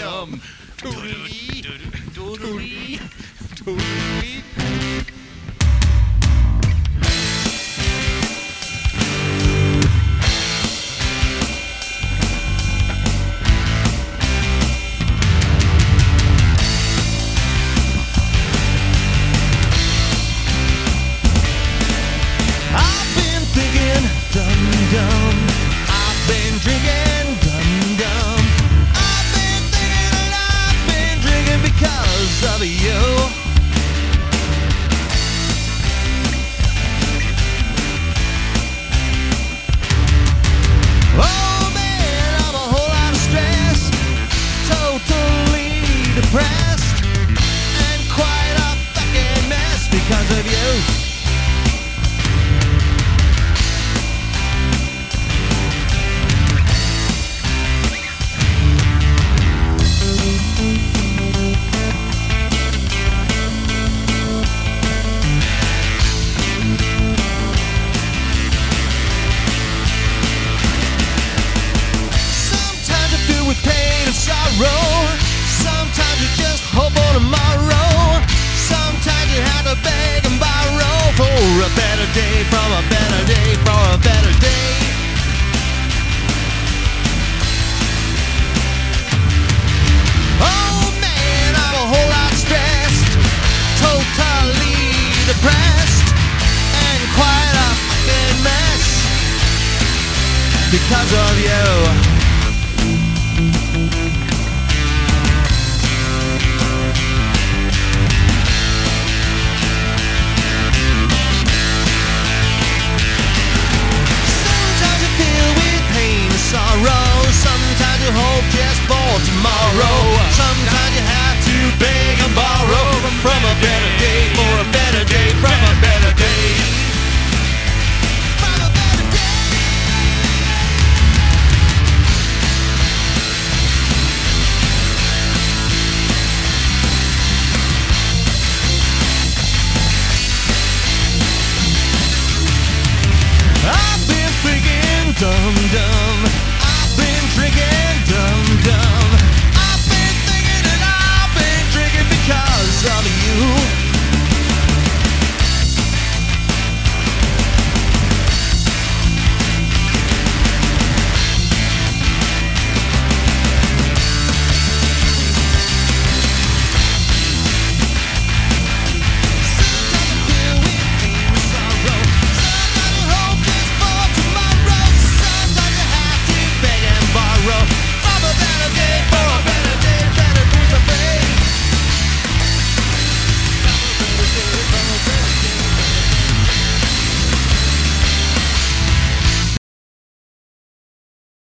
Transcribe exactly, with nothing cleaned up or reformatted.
dum. Doodly, doodly, doodly. Dum-dum, I've been drinking, dum-dum. I've been thinking and I've been drinking because of you. Oh man, I'm a whole lot of stress, totally depressed, and quite a fucking mess because of you. With pain and sorrow, sometimes you just hope for tomorrow. Sometimes you have to beg and borrow for a better day, from a better day, for a better day. Oh man, I'm a whole lot stressed, totally depressed, and quite a fucking mess because of you.